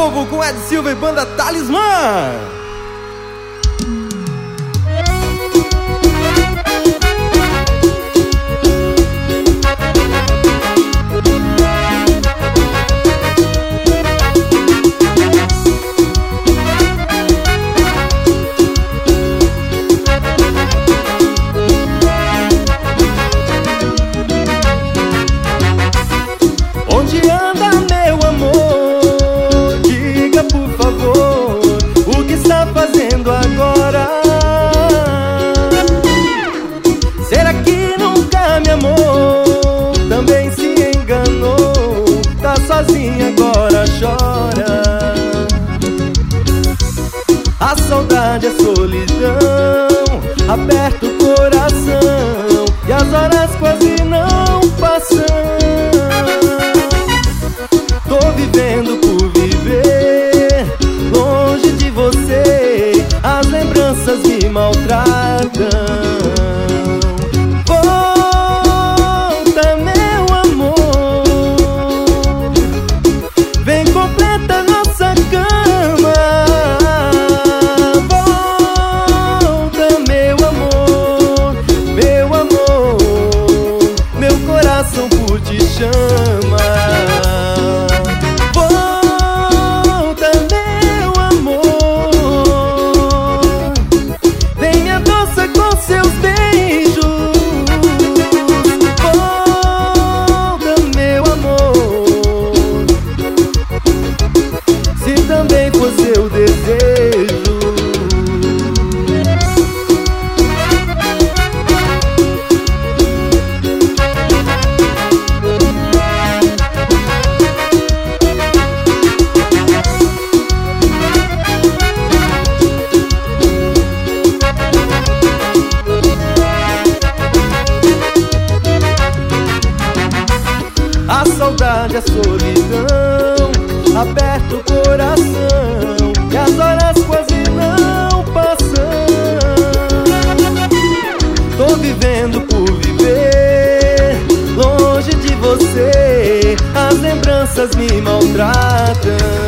novo com Ed Silva e banda Talismã. Onde anda meu amor? Diga por favor, o que está fazendo agora? Será que nunca me amou? Também se enganou, tá sozinha agora, chora. A saudade, a solidão aperta o coração e as horas quase não passam. Tô vivendo por viver longe de você, as lembranças me maltratam. Volta, meu amor, vem completa nossa cama. Volta, meu amor, meu coração por ti chama. Também for seu desejo. A saudade, a solidão aperta o coração e as horas quase não passam. Tô vivendo por viver longe de você, as lembranças me maltratam.